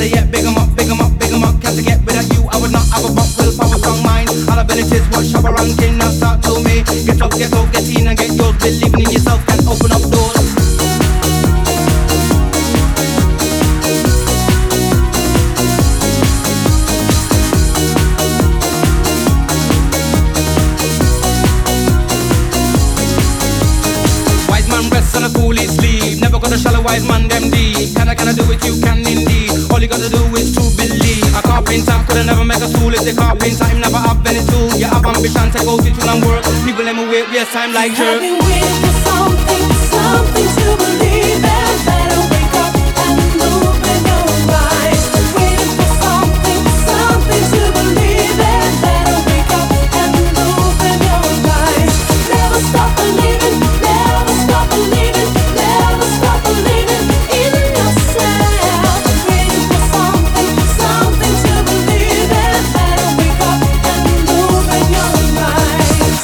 Better yet, big 'em up, big 'em up, big 'em up. Can't forget without you, I would not have a buck. Willpower, strong mind, all abilities, what shop ranking. Now talk to me. Get up, get out, get in and get yours. Believing in yourself can open up doors. On a coolie sleep, never got a shallow wise man them deep. Can I do it? You can indeed. All you gotta do is to believe. A carpenter could never make a tool. If the carpenter him never have any tool. You have ambition, take out it and work. People let me wait, waste time like jerk. I've been waiting for something, something to believe in. Better wake up and open your eyes. Waiting for something, something to believe in. Better wake up and open your eyes. Never stop believing, never stop believing, never stop believing in yourself. Waiting for something, something to believe in. Better wake up and open your eyes.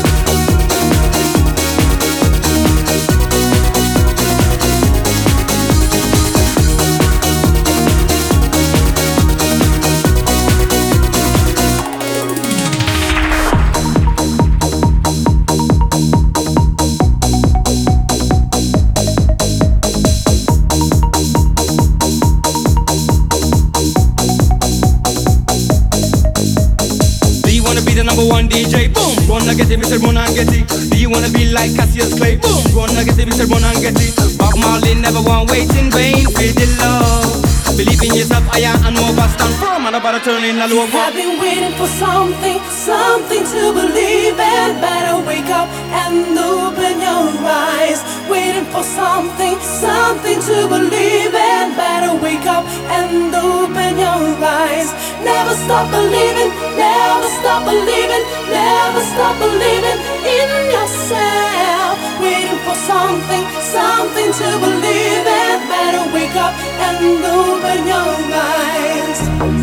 Do you wanna be the number one DJ? Boom! Wanna get it, Mr. Run and get it. Do you wanna be like Cassius Clay? Boom! Wanna get it, Mr. Run and get it. Bob Marley never want wait in vain for the love. Believe in yourself, higher and more vast and firm. And about to turn in a low. I've been waiting for something, something to believe in. Better wake up and open your eyes. Waiting for something, something to believe in. Better wake up and open your eyes. Never stop believing, never stop believing, never stop believing in yourself. Waiting for something, something to believe in. Better wake up and open your eyes.